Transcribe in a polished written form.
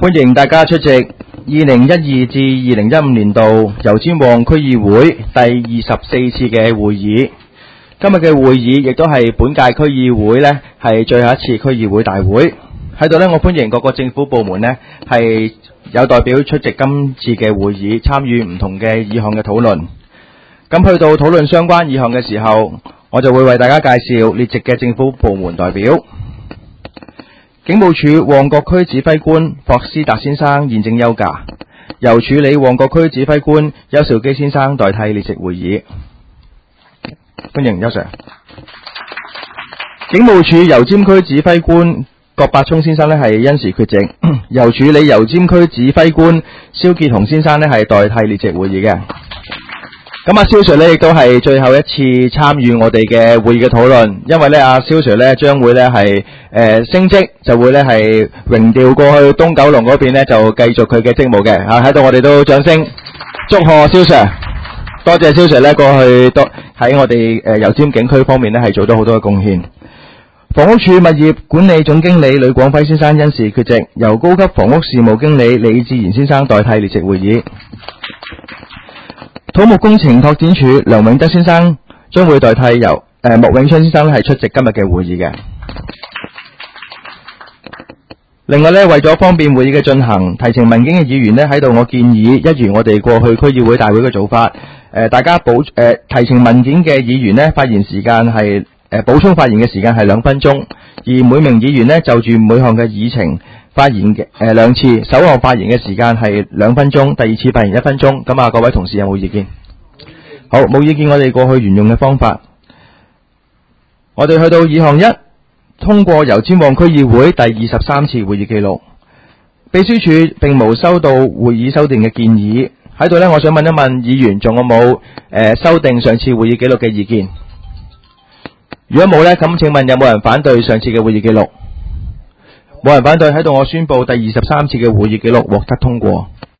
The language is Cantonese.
歡迎大家出席2012至2015年度油尖旺區議會第24次嘅會議。今日嘅會議亦都係本屆區議會呢係最後一次區議會大會。喺度呢，我歡迎各個政府部門呢係有代表出席今次嘅會議，參與唔同嘅議項嘅討論。咁去到討論相關議項嘅時候，我就會為大家介紹列席嘅政府部門代表。警務處旺角區指揮官霍斯達先生現正休假，由處理旺角區指揮官邱兆基先生代替列席會議。歡迎邱 Sir。警務處油尖區指揮官郭伯聰先生呢係因時缺席，由處理油尖區指揮官蕭傑雄先生呢係代替列席會議嘅。咁蕭 Sir 呢亦都係最後一次參與我哋嘅會議嘅討論，因為呢蕭 Sir 呢將會呢係升職，就會呢係榮調過去東九龍嗰邊呢，就繼續佢嘅職務嘅。喺度我哋都掌聲祝賀蕭 Sir， 多謝蕭 Sir 呢過去都喺我哋油尖警區方面呢係做咗好多嘅貢獻。房屋署物業管理總經理呂廣輝先生因事缺席，由高級房屋事務經理李志賢先生代替列席會議。土木工程拓展署梁永德先生將會代替由莫永昌先生係出席今日嘅會議嘅。另外呢，為咗方便會議嘅進行，提呈文件嘅議員呢喺度，我建議一如我哋過去區議會大會嘅做法，大家提呈文件嘅議員呢發言時間係補充發言嘅時間係2分鐘，而每名議員呢就住每項嘅議程發言嘅兩次，首項發言嘅時間係2分鐘，第二次發言1分鐘。咁各位同事有冇意見？好，冇意見，我哋過去沿用嘅方法。我哋去到議項1，通過油尖旺區議會第23次會議記錄。秘書處並無收到會議修訂嘅建議。喺度呢，我想問一問議員仲有冇修訂上次會議記錄嘅意見？如果冇呢，咁請問有冇人反對上次嘅會議記錄？冇人反對，喺度我宣布第23次嘅會議記錄獲得通過。